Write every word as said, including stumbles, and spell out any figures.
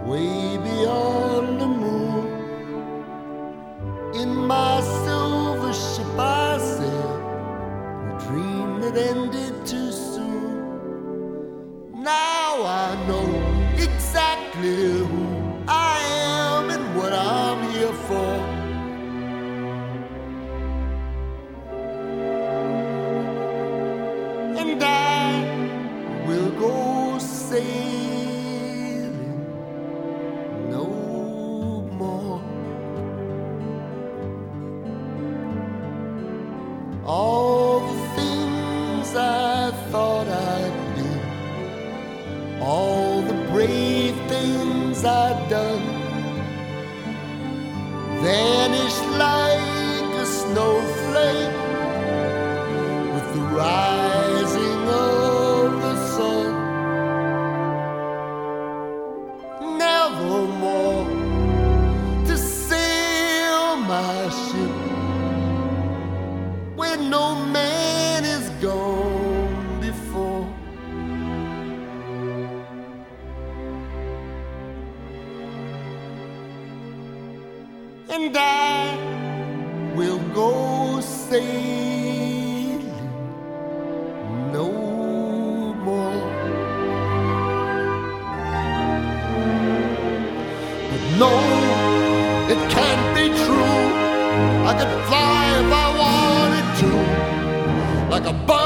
way beyond the moon. In my silver ship I sail, a dream that ended too soon. Now I know exactly who I am and what I'm here for. And I will go sailing no more. All the things I thought I'd be, all the brave things I'd done, vanished like a snowflake with the rising of the sun. Nevermore to sail my ship where no man is gone before. And I will go sailing no more. But no, it can't be true. I could fly if I wanted to, like a bird.